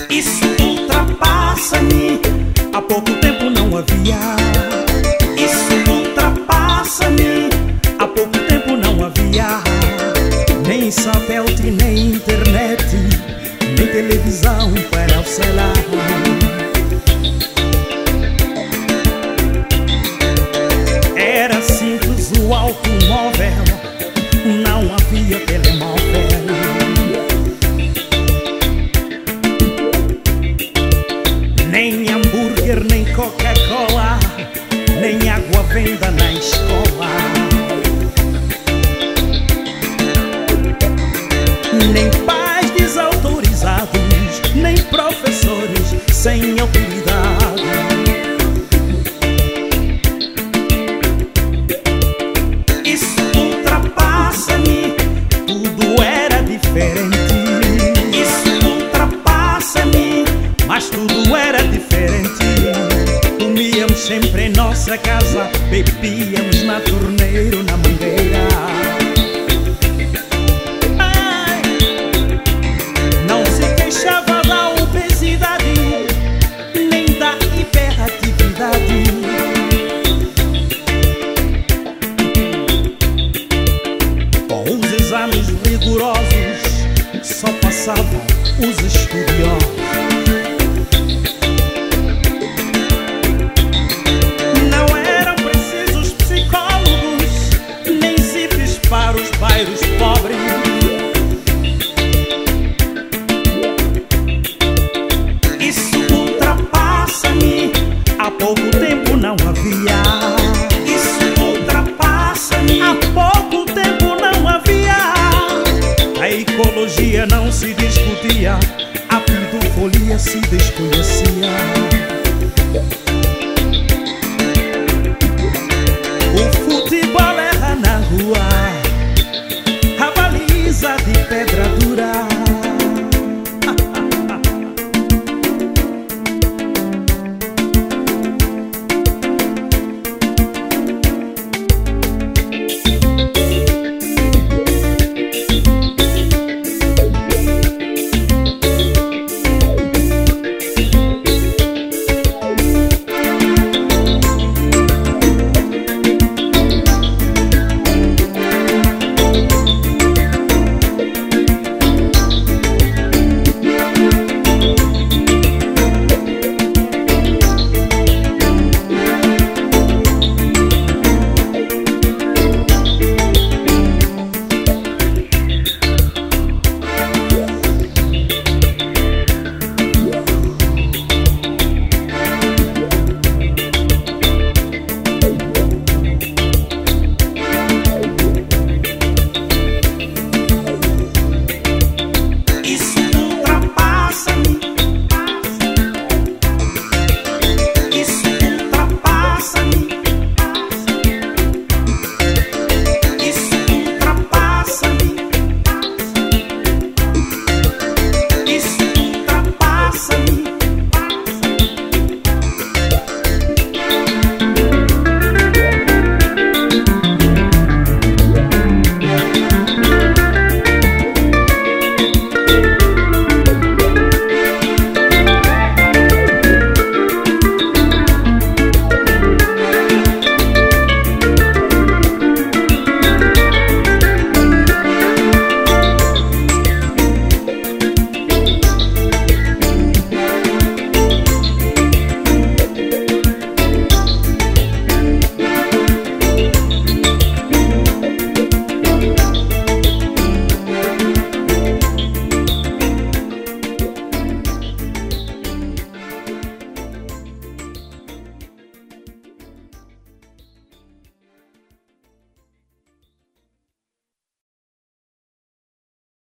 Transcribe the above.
Isso ultrapassa-me, há pouco tempo não havia. Isso ultrapassa-me, há pouco tempo não havia. Nem satélite, nem internet, nem televisão para o celular. Era simples o automóvel, não havia telemóvel. Nem hambúrguer, nem Coca-Cola, nem água venda na escola. Nem pais desautorizados, nem professores sem autoridade. Isso ultrapassa-me, tudo era diferente. Isso ultrapassa-me, mas tudo era diferente. Comíamos sempre em nossa casa, bebíamos na torneira, na mangueira. Não se queixava da obesidade, nem da hiperatividade. Com os exames rigorosos, só passavam os estudiosos. Não eram precisos psicólogos, nem zips para os bairros pobres. Isso ultrapassa-me, há pouco tempo não havia. Isso ultrapassa-me, há pouco tempo não havia. A ecologia não se discutia, a pedofilia se desconhecia.